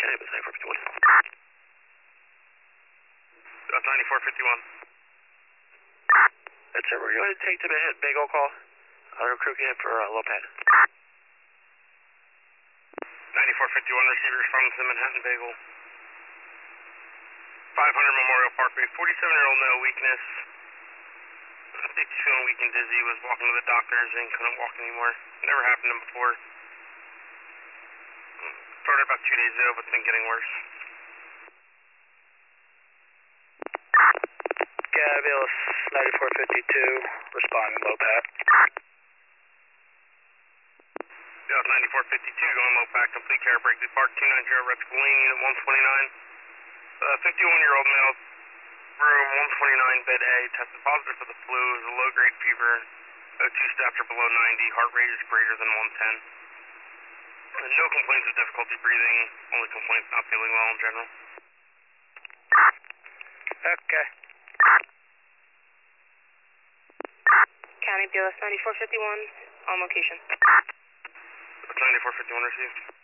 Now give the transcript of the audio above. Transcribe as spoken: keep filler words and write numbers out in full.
County Bus ninety-four fifty-one. That's ninety-four fifty-one. That's it. We're going to take to Manhattan Bagel call. Our crew can for uh, low pad. ninety-four fifty-one receivers from the Manhattan Bagel. five hundred Memorial Parkway. forty-seven-year-old no weakness. I think he's feeling weak and dizzy. Was walking to the doctors and couldn't walk anymore. Never happened to him before. Started about two days ago, but it's been getting worse. Gavios ninety-four fifty-two, responding low pad. Yeah, ninety-four fifty-two going low pad, complete care break. Depart two ninety Rex Lane, unit one twenty-nine. Uh, fifty-one-year-old male, room one twenty-nine, bed A, tested positive for the flu, is a low-grade fever, O two stats are below ninety, heart rate is greater than one ten. Uh, no complaints of difficulty breathing, only complaints not feeling well in general. Okay. County B L S ninety-four fifty-one, on location. ninety-four fifty-one received.